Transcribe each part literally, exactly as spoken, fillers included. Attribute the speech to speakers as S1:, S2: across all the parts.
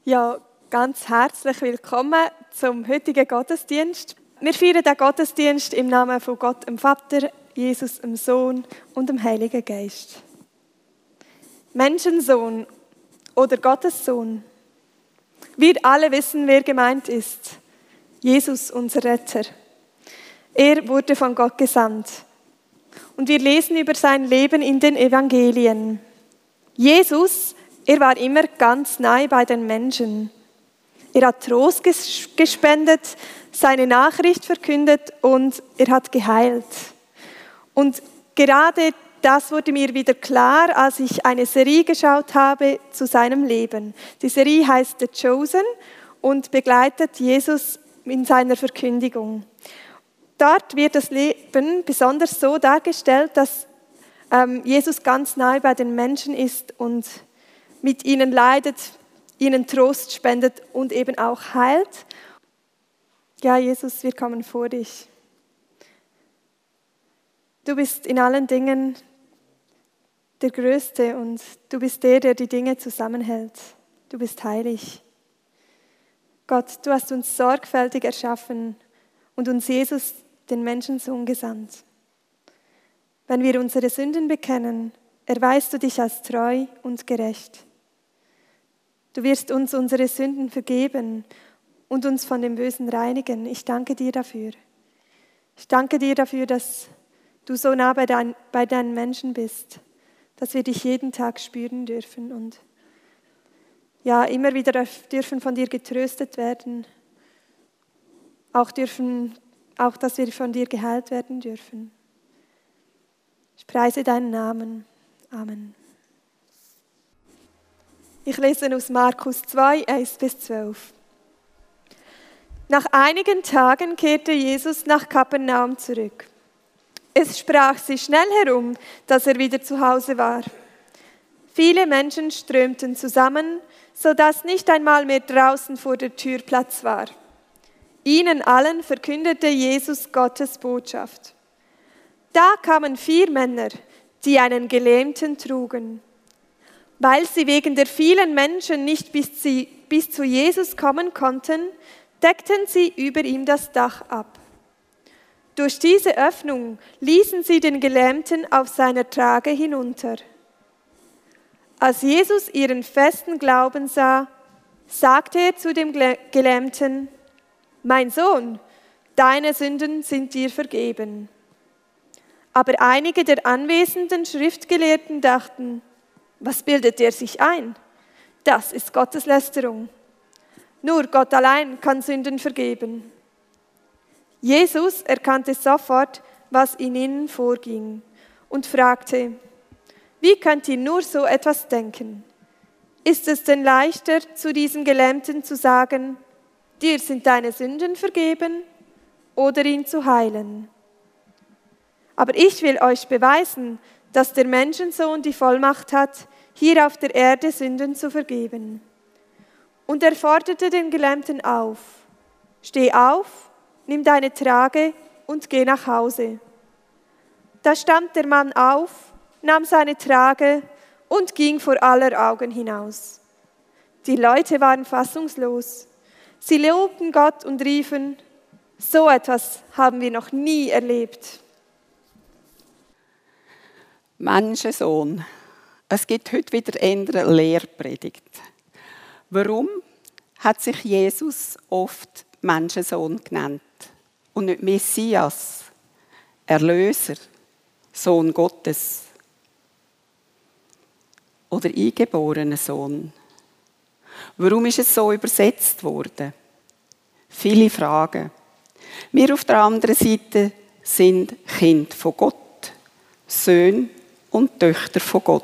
S1: Ja, ganz herzlich willkommen zum heutigen Gottesdienst. Wir feiern den Gottesdienst im Namen von Gott, dem Vater, Jesus, dem Sohn und dem Heiligen Geist. Menschensohn oder Gottes Sohn. Wir alle wissen, wer gemeint ist. Jesus, unser Retter. Er wurde von Gott gesandt. Und wir lesen über sein Leben in den Evangelien. Jesus, er war immer ganz nahe bei den Menschen. Er hat Trost gespendet, seine Nachricht verkündet und er hat geheilt. Und gerade das wurde mir wieder klar, als ich eine Serie geschaut habe zu seinem Leben. Die Serie heißt The Chosen und begleitet Jesus in seiner Verkündigung. Dort wird das Leben besonders so dargestellt, dass ähm, Jesus ganz nahe bei den Menschen ist und mit ihnen leidet, ihnen Trost spendet und eben auch heilt. Ja, Jesus, wir kommen vor dich. Du bist in allen Dingen der Größte und du bist der, der die Dinge zusammenhält. Du bist heilig. Gott, du hast uns sorgfältig erschaffen und uns Jesus, den Menschensohn, gesandt. Wenn wir unsere Sünden bekennen, erweist du dich als treu und gerecht. Du wirst uns unsere Sünden vergeben und uns von dem Bösen reinigen. Ich danke dir dafür. Ich danke dir dafür, dass du so nah bei, dein, bei deinen Menschen bist, dass wir dich jeden Tag spüren dürfen und ja, immer wieder dürfen von dir getröstet werden, auch, dürfen, auch dass wir von dir geheilt werden dürfen. Ich preise deinen Namen. Amen. Ich lese aus Markus zwei, eins bis zwölf. Nach einigen Tagen kehrte Jesus nach Kapernaum zurück. Es sprach sich schnell herum, dass er wieder zu Hause war. Viele Menschen strömten zusammen, sodass nicht einmal mehr draußen vor der Tür Platz war. Ihnen allen verkündete Jesus Gottes Botschaft. Da kamen vier Männer, die einen Gelähmten trugen. Weil sie wegen der vielen Menschen nicht bis, sie, bis zu Jesus kommen konnten, deckten sie über ihm das Dach ab. Durch diese Öffnung ließen sie den Gelähmten auf seiner Trage hinunter. Als Jesus ihren festen Glauben sah, sagte er zu dem Gelähmten: Mein Sohn, deine Sünden sind dir vergeben. Aber einige der anwesenden Schriftgelehrten dachten: Was bildet er sich ein? Das ist Gotteslästerung. Nur Gott allein kann Sünden vergeben. Jesus erkannte sofort, was in ihnen vorging und fragte: Wie könnt ihr nur so etwas denken? Ist es denn leichter, zu diesem Gelähmten zu sagen: Dir sind deine Sünden vergeben, oder ihn zu heilen? Aber ich will euch beweisen, dass der Menschensohn die Vollmacht hat, hier auf der Erde Sünden zu vergeben. Und er forderte den Gelähmten auf: Steh auf, nimm deine Trage und geh nach Hause. Da stand der Mann auf, nahm seine Trage und ging vor aller Augen hinaus. Die Leute waren fassungslos. Sie lobten Gott und riefen: So etwas haben wir noch nie erlebt.
S2: Menschensohn. Es gibt heute wieder eine Lehrpredigt. Warum hat sich Jesus oft Menschensohn genannt und nicht Messias, Erlöser, Sohn Gottes oder eingeborener Sohn? Warum ist es so übersetzt worden? Viele Fragen. Wir auf der anderen Seite sind Kind von Gott, Söhne und Töchter von Gott.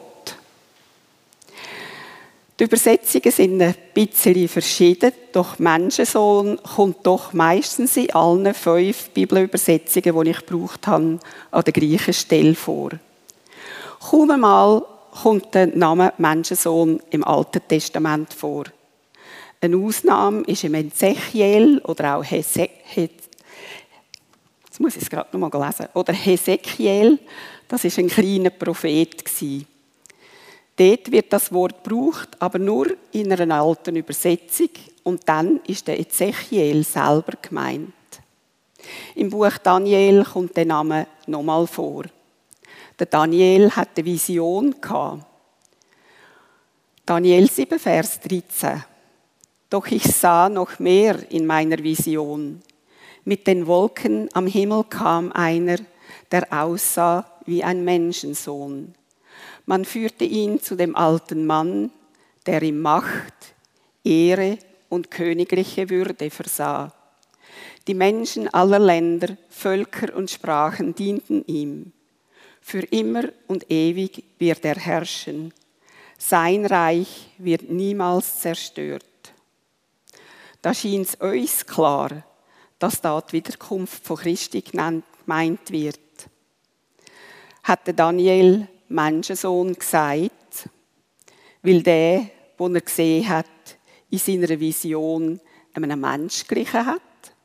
S2: Die Übersetzungen sind ein bisschen verschieden, doch Menschensohn kommt doch meistens in allen fünf Bibelübersetzungen, die ich gebraucht habe, an der gleichen Stelle vor. Kaum einmal kommt der Name Menschensohn im Alten Testament vor. Eine Ausnahme ist im Ezechiel oder auch Hese, He, jetzt muss ich es gerade noch mal lesen, oder Hesekiel, das war ein kleiner Prophet. Dort wird das Wort gebraucht, aber nur in einer alten Übersetzung. Und dann ist der Ezechiel selber gemeint. Im Buch Daniel kommt der Name nochmal vor. Der Daniel hatte eine Vision gehabt. Daniel sieben, Vers dreizehn. Doch ich sah noch mehr in meiner Vision. Mit den Wolken am Himmel kam einer, der aussah wie ein Menschensohn. Man führte ihn zu dem alten Mann, der ihm Macht, Ehre und königliche Würde versah. Die Menschen aller Länder, Völker und Sprachen dienten ihm. Für immer und ewig wird er herrschen. Sein Reich wird niemals zerstört. Da schien es uns klar, dass da die Wiederkunft von Christi gemeint wird. Hatte Daniel Menschensohn gesagt, weil der, den er gesehen hat, in seiner Vision einem Mensch glichen hat?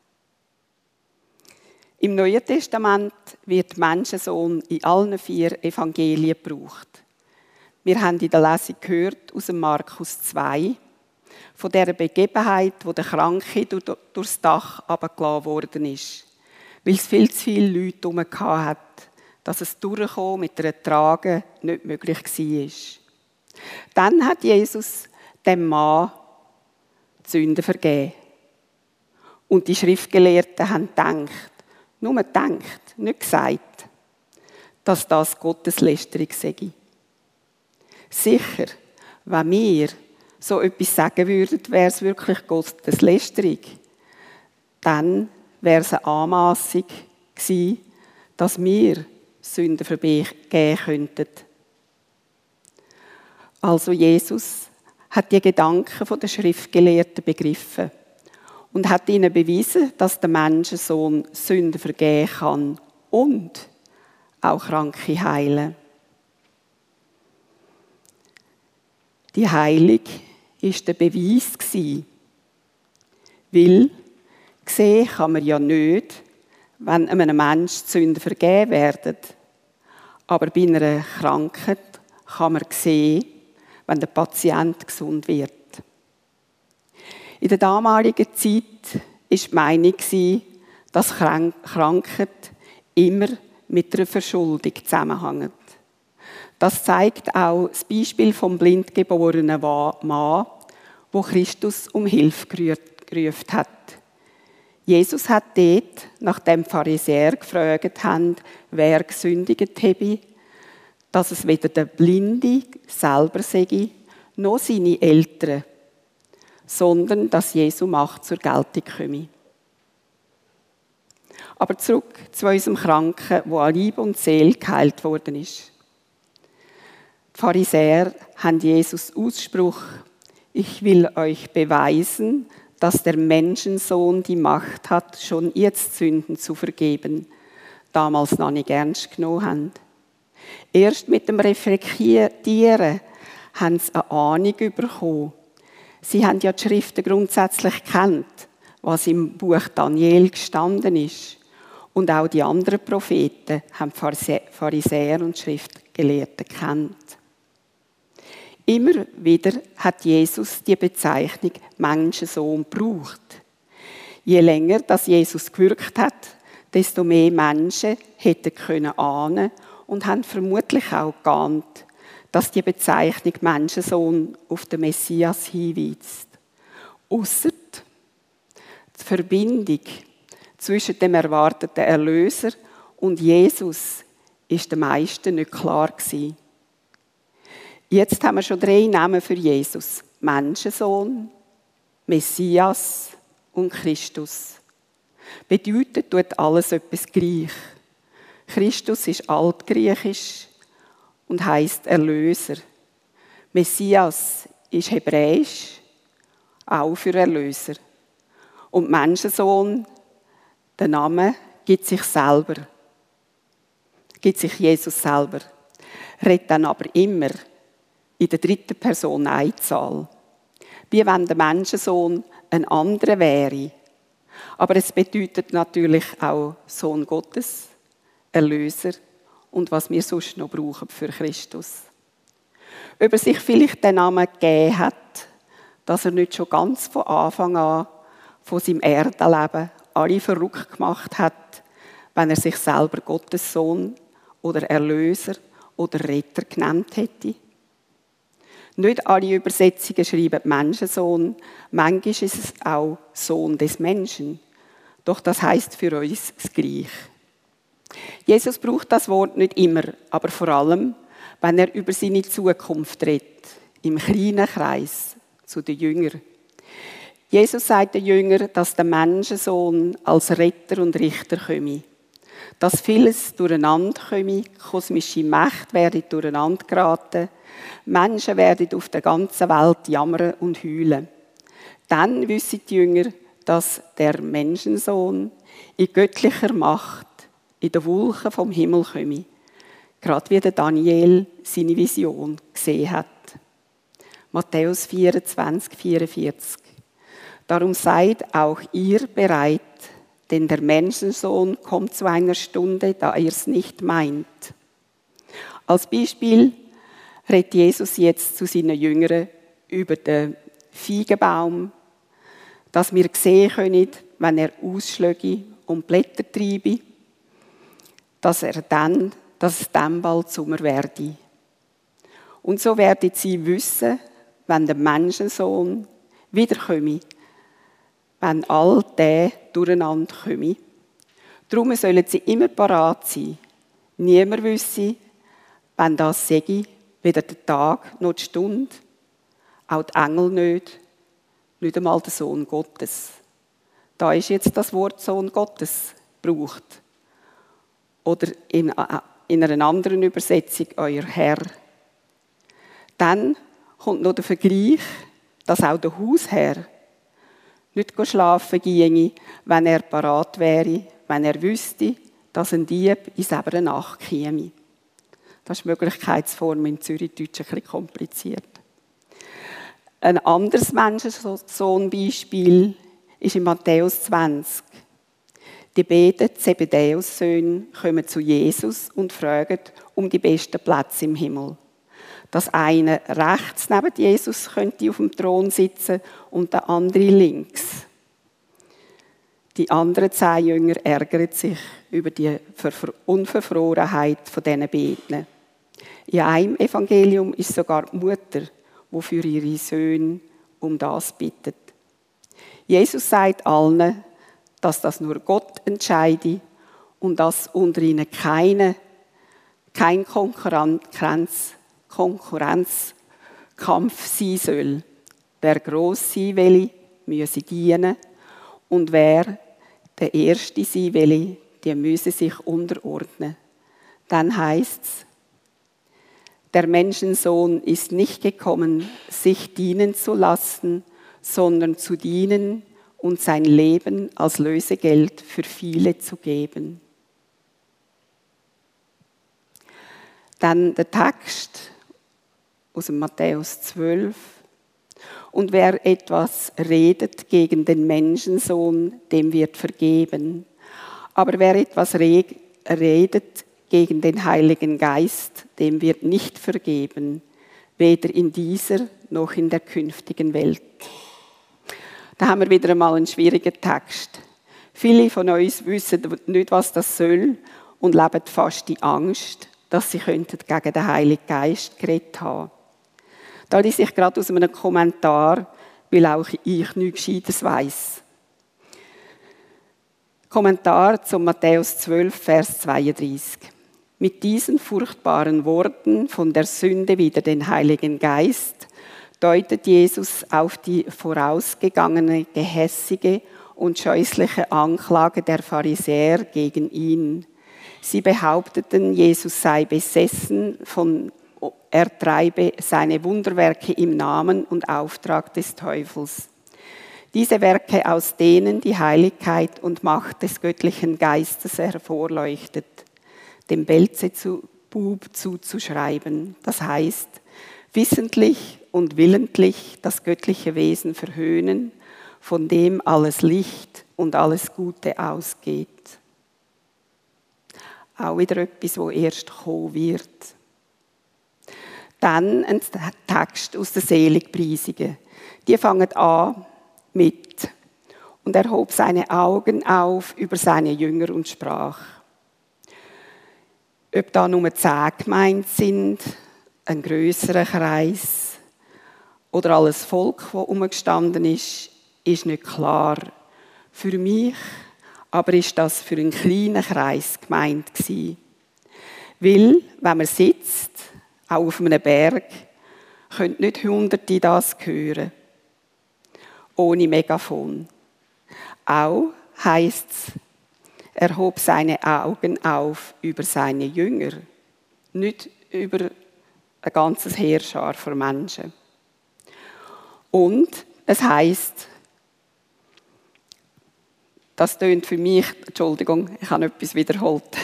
S2: Im Neuen Testament wird Menschensohn in allen vier Evangelien gebraucht. Wir haben in der Lesung gehört aus dem Markus zwei, von dieser Begebenheit, wo der Kranke durchs Dach herabgelassen worden ist, weil es viel zu viele Leute herum hatte, dass es durchkommen mit einer Trage nicht möglich war. Dann hat Jesus dem Mann die Sünden vergeben. Und die Schriftgelehrten haben gedacht, nur gedacht, nicht gesagt, dass das Gotteslästerung sei. Sicher, wenn wir so etwas sagen würden, wäre es wirklich Gotteslästerung. Dann wäre es eine Anmassung gewesen, dass wir Sünden vergeben könnten. Also Jesus hat die Gedanken der Schriftgelehrten begriffen und hat ihnen bewiesen, dass der Menschensohn Sünden vergeben kann und auch Kranke heilen. Die Heilung war der Beweis, weil sehen kann man ja nicht, wenn einem Menschen die Sünden vergeben werden. Aber bei einer Krankheit kann man sehen, wenn der Patient gesund wird. In der damaligen Zeit war die Meinung, dass Krankheit immer mit einer Verschuldung zusammenhängt. Das zeigt auch das Beispiel vom blindgeborenen Mann, wo Christus um Hilfe gerufen hat. Jesus hat dort, nachdem die Pharisäer gefragt haben, wer gesündigt habe, dass es weder der Blinde selber sei, noch seine Eltern, sondern dass Jesu Macht zur Geltung komme. Aber zurück zu unserem Kranken, der an Leib und Seele geheilt worden ist. Die Pharisäer haben Jesus Ausspruch, ich will euch beweisen, dass der Menschensohn die Macht hat, schon jetzt Sünden zu vergeben, damals noch nicht ernst genommen haben. Erst mit dem Reflektieren haben sie eine Ahnung bekommen. Sie haben ja die Schriften grundsätzlich gekannt, was im Buch Daniel gestanden ist. Und auch die anderen Propheten haben Pharisäer und Schriftgelehrten gekannt. Immer wieder hat Jesus die Bezeichnung Menschensohn gebraucht. Je länger das Jesus gewirkt hat, desto mehr Menschen hätten können ahnen und haben vermutlich auch geahnt, dass die Bezeichnung Menschensohn auf den Messias hinweist. Ausser die Verbindung zwischen dem erwarteten Erlöser und Jesus ist den meisten nicht klar gewesen. Jetzt haben wir schon drei Namen für Jesus. Menschensohn, Messias und Christus. Bedeutet tut alles etwas gleich. Christus ist altgriechisch und heisst Erlöser. Messias ist hebräisch, auch für Erlöser. Und Menschensohn, der Name, gibt sich selber. Gibt sich Jesus selber. Redet dann aber immer in der dritten Person Einzahl. Wie wenn der Menschensohn ein anderer wäre. Aber es bedeutet natürlich auch Sohn Gottes, Erlöser und was wir sonst noch brauchen für Christus. Ob er sich vielleicht den Namen gegeben hat, dass er nicht schon ganz von Anfang an von seinem Erdenleben alle verrückt gemacht hat, wenn er sich selber Gottes Sohn oder Erlöser oder Retter genannt hätte. Nicht alle Übersetzungen schreiben Menschensohn, manchmal ist es auch Sohn des Menschen. Doch das heisst für uns das Gleiche. Jesus braucht das Wort nicht immer, aber vor allem, wenn er über seine Zukunft redet, im kleinen Kreis zu den Jüngern. Jesus sagt den Jüngern, dass der Menschensohn als Retter und Richter komme. Dass vieles durcheinander komme, kosmische Mächte werden durcheinander geraten, Menschen werden auf der ganzen Welt jammern und heulen. Dann wissen die Jünger, dass der Menschensohn in göttlicher Macht in den Wolken vom Himmel komme. Gerade wie der Daniel seine Vision gesehen hat. Matthäus vierundzwanzig, vierundvierzig. Darum seid auch ihr bereit, denn der Menschensohn kommt zu einer Stunde, da ihr es nicht meint. Als Beispiel redet Jesus jetzt zu seinen Jüngern über den Feigenbaum, dass wir sehen können, wenn er ausschläge und Blätter treibe, dass er dann, dass es dann bald Sommer werde. Und so werden sie wissen, wenn der Menschensohn wiederkomme, wenn all das durcheinander komme. Darum sollen sie immer parat sein. Niemand wisse, wenn das sage, weder der Tag noch die Stunde, auch die Engel nicht, nicht einmal der Sohn Gottes. Da ist jetzt das Wort Sohn Gottes gebraucht. Oder in, in einer anderen Übersetzung euer Herr. Dann kommt noch der Vergleich, dass auch der Hausherr nicht schlafen ginge, wenn er parat wäre, wenn er wüsste, dass ein Dieb in selber Nacht käme. Das ist die Möglichkeitsform in Zürichdeutsch ein bisschen kompliziert. Ein anderes Menschensohn-Beispiel ist in Matthäus zwanzig. Die beiden Zebedäus-Söhne kommen zu Jesus und fragen um die besten Plätze im Himmel. Dass einer rechts neben Jesus könnte auf dem Thron sitzen und der andere links. Die anderen zehn Jünger ärgern sich über die Unverfrorenheit von diesen beiden. In einem Evangelium ist sogar die Mutter, die für ihre Söhne um das bittet. Jesus sagt allen, dass das nur Gott entscheide und dass unter ihnen keine, kein Konkurrenz, Konkurrenzkampf sein soll. Wer gross sein will, müsse dienen und wer der Erste sein will, die müsse sich unterordnen. Dann heißt es, der Menschensohn ist nicht gekommen, sich dienen zu lassen, sondern zu dienen und sein Leben als Lösegeld für viele zu geben. Dann der Text aus dem Matthäus zwölf. Und wer etwas redet gegen den Menschensohn, dem wird vergeben. Aber wer etwas redet gegen den Heiligen Geist, dem wird nicht vergeben, weder in dieser noch in der künftigen Welt. Da haben wir wieder einmal einen schwierigen Text. Viele von uns wissen nicht, was das soll und leben fast in Angst, dass sie könnten gegen den Heiligen Geist geredet haben. Da lese ich gerade aus einem Kommentar, weil auch ich nichts Gescheites weiss. Kommentar zum Matthäus zwölf, Vers zweiunddreißig. Mit diesen furchtbaren Worten von der Sünde wider den Heiligen Geist deutet Jesus auf die vorausgegangene gehässige und scheußliche Anklage der Pharisäer gegen ihn. Sie behaupteten, Jesus sei besessen von Er treibe seine Wunderwerke im Namen und Auftrag des Teufels. Diese Werke, aus denen die Heiligkeit und Macht des göttlichen Geistes hervorleuchtet, dem Beelzebub zuzuschreiben. Das heißt, wissentlich und willentlich das göttliche Wesen verhöhnen, von dem alles Licht und alles Gute ausgeht. Auch wieder etwas, wo erst kommen wird. dann ein Text aus den Seligpreisungen. Die fangen an mit: Und er hob seine Augen auf über seine Jünger und sprach. Ob da nur zehn gemeint sind, ein grösserer Kreis oder alles Volk, das umgestanden ist, ist nicht klar. Für mich aber ist das für einen kleinen Kreis gemeint gewesen. Weil, wenn man sitzt, auch auf einem Berg, können nicht Hunderte das hören. Ohne Megafon. Auch heisst es, er hob seine Augen auf über seine Jünger, nicht über ein ganzes Heerschar von Menschen. Und es heisst, das tönt für mich, Entschuldigung, ich habe etwas wiederholt.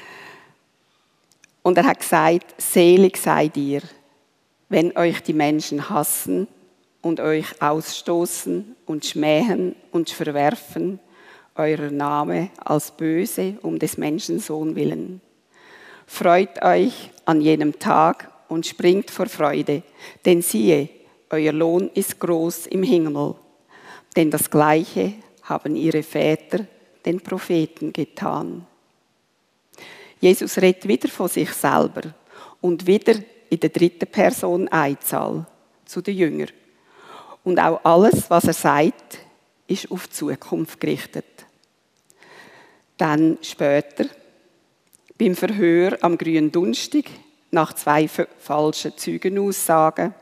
S2: Und er hat gesagt, selig seid ihr, wenn euch die Menschen hassen und euch ausstoßen und schmähen und verwerfen, eurer Name als böse um des Menschensohn willen. Freut euch an jenem Tag und springt vor Freude, denn siehe, euer Lohn ist groß im Himmel, denn das Gleiche haben ihre Väter den Propheten getan. Jesus redet wieder von sich selber und wieder in der dritten Person Einzahl zu den Jüngern. Und auch alles, was er sagt, ist auf die Zukunft gerichtet. Dann später, beim Verhör am grünen Donnerstag, nach zwei falschen Zeugenaussagen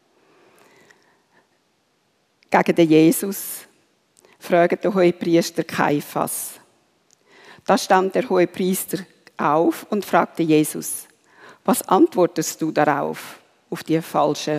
S2: gegen den Jesus, fragt der Hohepriester Kaiphas. Da stand der Hohepriester auf und fragte Jesus, was antwortest du darauf, auf die falschen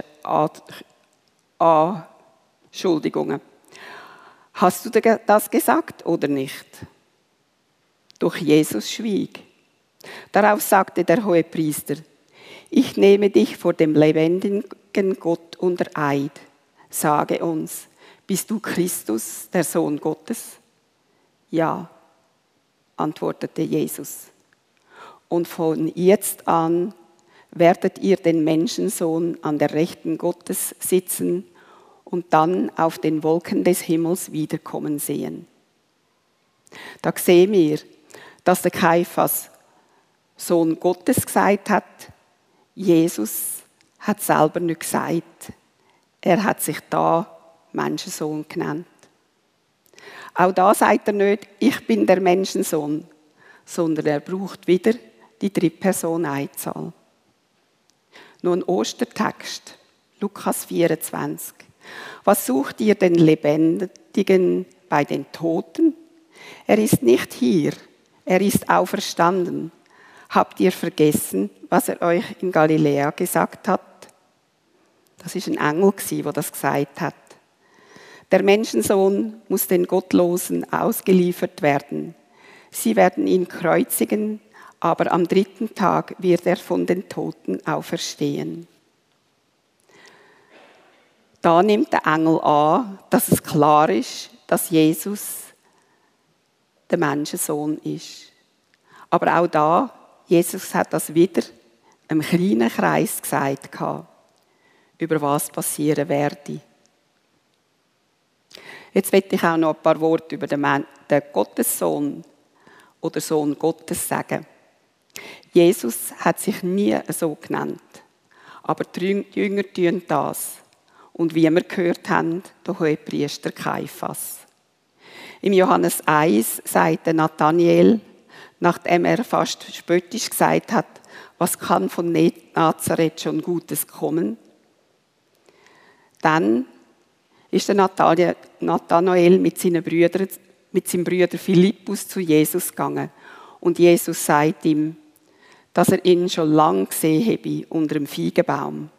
S2: Anschuldigungen? Hast du das gesagt oder nicht? Doch Jesus schwieg. Darauf sagte der Hohepriester, ich nehme dich vor dem lebendigen Gott unter Eid. Sage uns, bist du Christus, der Sohn Gottes? Ja, antwortete Jesus. Und von jetzt an werdet ihr den Menschensohn an der Rechten Gottes sitzen und dann auf den Wolken des Himmels wiederkommen sehen. Da sehen wir, dass der Kaiphas Sohn Gottes gesagt hat. Jesus hat selber nicht gesagt. Er hat sich da Menschensohn genannt. Auch da sagt er nicht, ich bin der Menschensohn, sondern er braucht wieder die Drittperson Einzahl. Nur ein Ostertext, Lukas vierundzwanzig. Was sucht ihr den Lebendigen bei den Toten? Er ist nicht hier, er ist auferstanden. Habt ihr vergessen, was er euch in Galiläa gesagt hat? Das ist ein Engel, der das gesagt hat. Der Menschensohn muss den Gottlosen ausgeliefert werden. Sie werden ihn kreuzigen, aber am dritten Tag wird er von den Toten auferstehen. Da nimmt der Engel an, dass es klar ist, dass Jesus der Menschensohn ist. Aber auch da, Jesus hat das wieder einem kleinen Kreis gesagt, über was passieren werde. Jetzt möchte ich auch noch ein paar Worte über den, Man- den Gottessohn oder Sohn Gottes sagen. Jesus hat sich nie so genannt, aber die Jünger tun das. Und wie wir gehört haben, der Hohepriester Kaiphas. Im Johannes eins sagt Nathanael, nachdem er fast spöttisch gesagt hat, was kann von Nazareth schon Gutes kommen? Dann ist der Nathanael mit seinen Brüdern, mit seinem Bruder Philippus zu Jesus gegangen. Und Jesus sagt ihm, dass er ihn schon lange gesehen habe unter dem Feigenbaum.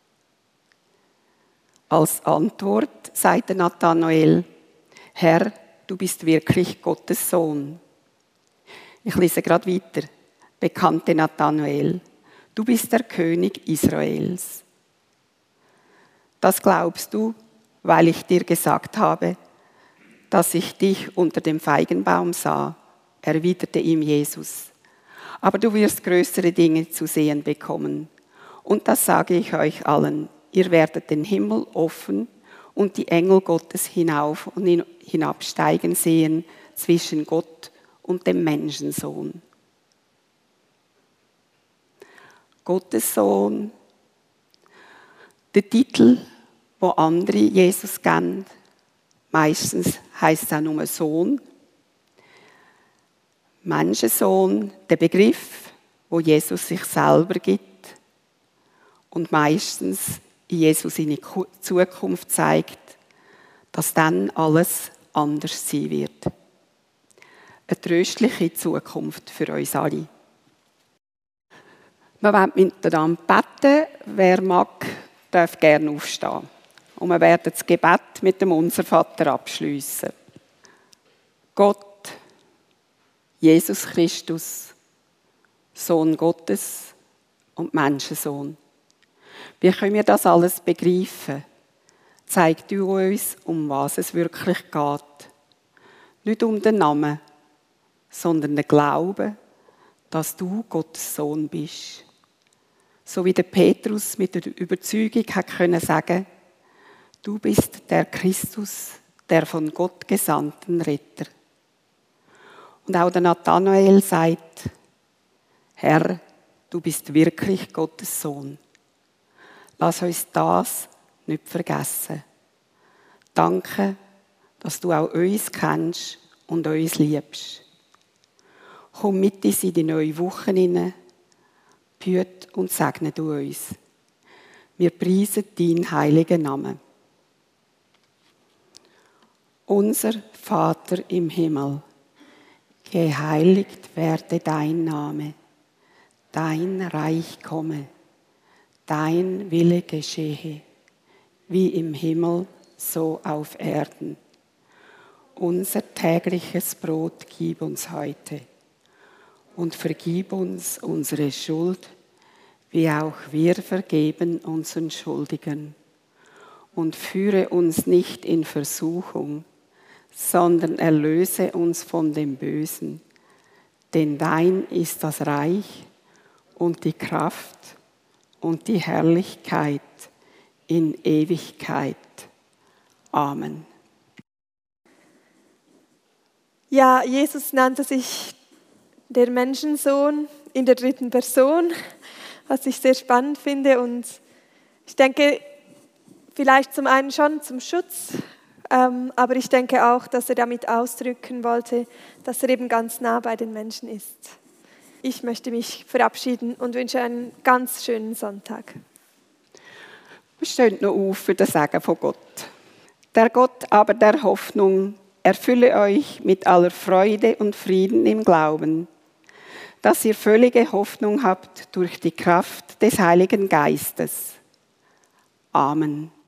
S2: Als Antwort sagte Nathanael, Herr, du bist wirklich Gottes Sohn. Ich lese gerade weiter. Bekannte Nathanael, du bist der König Israels. Das glaubst du, weil ich dir gesagt habe, dass ich dich unter dem Feigenbaum sah, erwiderte ihm Jesus. Aber du wirst größere Dinge zu sehen bekommen. Und das sage ich euch allen, ihr werdet den Himmel offen und die Engel Gottes hinauf und hinabsteigen sehen zwischen Gott und dem Menschensohn. Gottes Sohn, der Titel, wo andere Jesus kennen, meistens heisst es auch nur Sohn. Menschensohn, der Begriff, wo Jesus sich selber gibt und meistens in Jesus seine Zukunft zeigt, dass dann alles anders sein wird. Eine tröstliche Zukunft für uns alle. Wir wollen miteinander beten. Wer mag, darf gerne aufstehen. Und wir werden das Gebet mit dem Unser Vater abschliessen. Gott, Jesus Christus, Sohn Gottes und Menschensohn. Wie können wir das alles begreifen? Zeig du uns, um was es wirklich geht. Nicht um den Namen, sondern den Glauben, dass du Gottes Sohn bist. So wie der Petrus mit der Überzeugung hat können sagen, du bist der Christus, der von Gott gesandten Retter. Und auch der Nathanael sagt, Herr, du bist wirklich Gottes Sohn. Lass uns das nicht vergessen. Danke, dass du auch uns kennst und uns liebst. Komm mit uns in die neue Woche hinein, behüte und segne du uns. Wir preisen deinen heiligen Namen. Unser Vater im Himmel, geheiligt werde dein Name, dein Reich komme, dein Wille geschehe, wie im Himmel, so auf Erden. Unser tägliches Brot gib uns heute und vergib uns unsere Schuld, wie auch wir vergeben unseren Schuldigern. Und führe uns nicht in Versuchung, sondern erlöse uns von dem Bösen. Denn dein ist das Reich und die Kraft und die Herrlichkeit in Ewigkeit. Amen.
S1: Ja, Jesus nannte sich der Menschensohn in der dritten Person, was ich sehr spannend finde. Und ich denke, vielleicht zum einen schon zum Schutz, ähm, aber ich denke auch, dass er damit ausdrücken wollte, dass er eben ganz nah bei den Menschen ist. Ich möchte mich verabschieden und wünsche einen ganz schönen Sonntag.
S2: Wir stehen noch auf für das Segen von Gott. Der Gott aber der Hoffnung erfülle euch mit aller Freude und Frieden im Glauben, dass ihr völlige Hoffnung habt durch die Kraft des Heiligen Geistes. Amen.